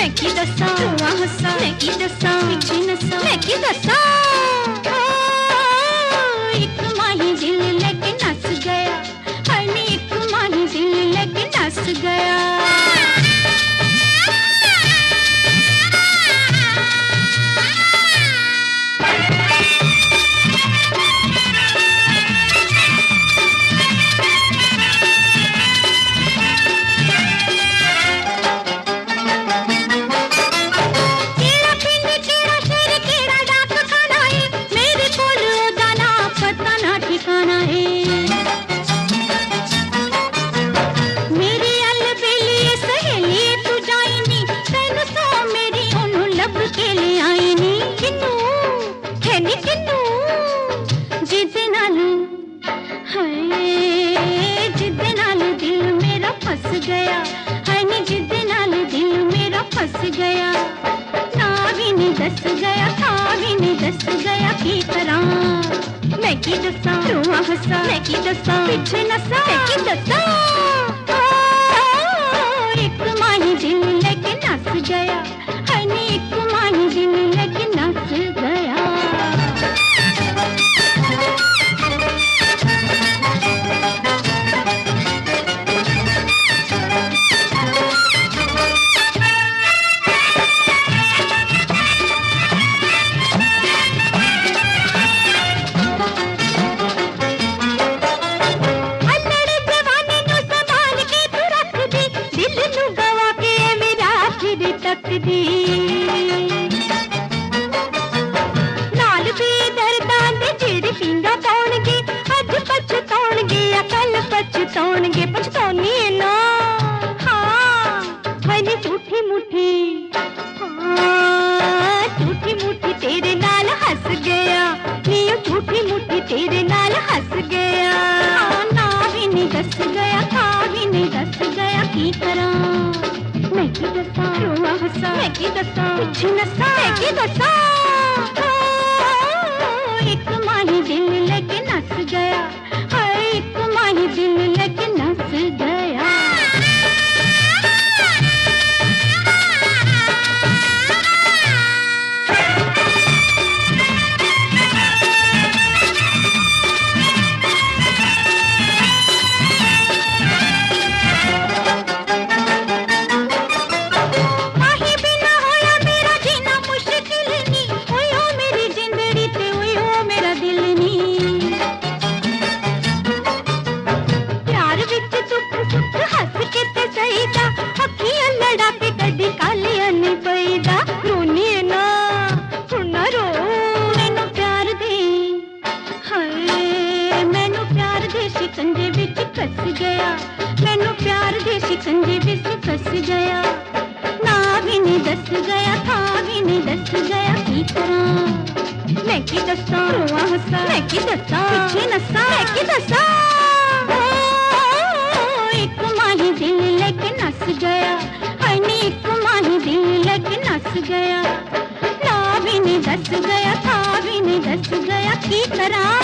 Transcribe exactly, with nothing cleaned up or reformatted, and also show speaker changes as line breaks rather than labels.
मैं की दसा रोआ हसा मैं की दसा पिछे नसा मैं की दसा एक माही दिल लेके नस गया हनी एक माही दिल लेके नस गया गया हनी जिद नाल दिल मेरा फस गया ना भी नहीं दस गया था भी नहीं दस गया की तरह मैं की दसा रोआ हसा मैं की दसा पिछे नसा मैं की दसा एक माही दिल लेके नस गया हनी एक माही दिल लेके नस गया नाल भी दर्दां दे जेड़े पींगा पाउणगे अज पछताउणगे अकल पछताउणगे पछताउनी है ना हाँ हनी झूठी मुठी हाँ झूठी मुठी तेरे नाल हंस गया नियो झूठी मुठी तेरे नाल हंस गया हाँ ना भी नहीं दस गया था भी नहीं दस गया की तरह मैं की दसा रोआ हसा मैं की दसा पिछे नसा मैं की दसा एक माही दिल लेके नस गया हाय एक माही दिल लेके नस गया शिकंजे विच फस गया मैनू प्यार दे शिकंजे विच फस गया ना भी नहीं दस गया था भी नहीं दस गया की तरह मैं की दसा रोआ हसा मैं की दसा पिछे नसा मैं की दसा एक माही दिल लेके नस गया हनी एक माही दिल लेके नस गया ना भी नहीं दस गया था भी नहीं दस गया की तरह